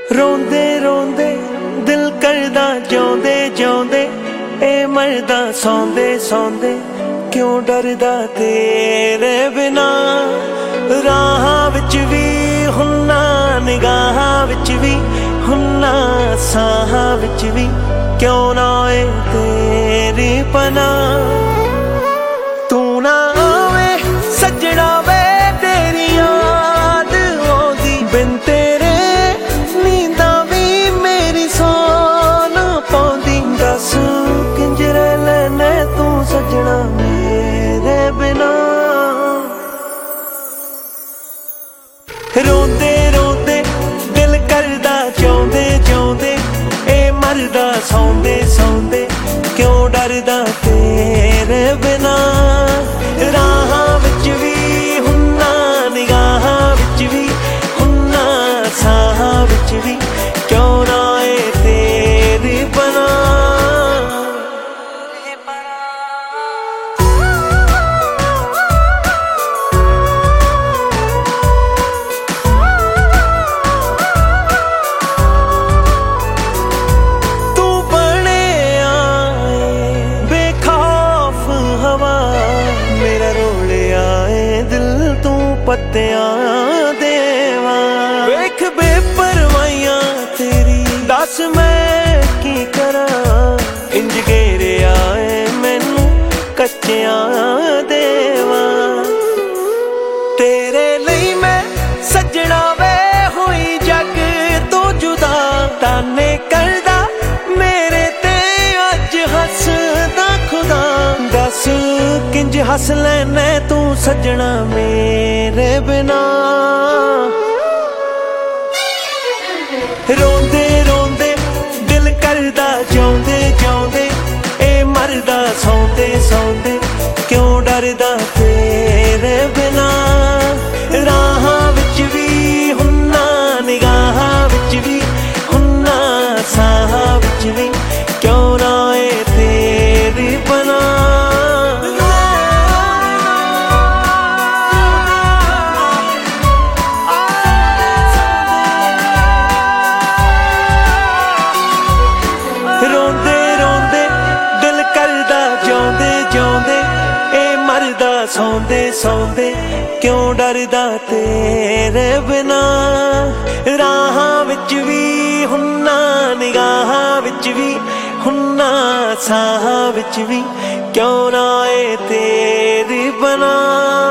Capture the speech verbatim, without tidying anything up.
रोंदे रोंदे दिल करदा जिउंदे जिउंदे ए मरदा सौंदे सौंदे क्यों डरदा तेरे बिना। राहां विच भी हुन्ना निगाहां विच भी हुन्ना साहां विच भी क्यों ना ए तेरी पनाह। तू ना आवे सजना वे तेरी याद आउंदी बिन तेरे नींदा भी मेरी सौ ना पाउंदी। दस किंज रह लैना तू सजना मेरे बिना। रोंदे रोंदे दिल करदा जिउंदे जिउंदे ए मरदा सौंदे सौंदे क्यों डरदा तेरे बिना। राहां विच भी हुन्ना निगाहां विच भी हुन्ना साहां विच भी क्यों ना ए तेरी पनाह। पत्तियां देवा वेख बेपरवाइयां तेरी दस मैं की करा। इंज घेरे आए मैनू कच्चियां देवा तेरे लई मैं सजना वे होई जग तो जुदा। ताने करदा मेरे ते अज हसदा खुदा। दस किंज हस लैना तू सजना मेरे बिना। रोंदे रोंदे दिल करदा जिउंदे जिउंदे ए मरदा सौंदे सौंदे क्यों डरदा तेरे बिना। राहां विच भी हुन्ना निगाहां विच भी हुन्ना साहां विच भी क्यों ना ए तेरी पनाह। सौंदे सौंदे क्यों डरदा तेरे बिना। राहां विच भी हुन्ना निगाहां विच भी हुन्ना साहां विच भी क्यों ना ए तेरी पनाह।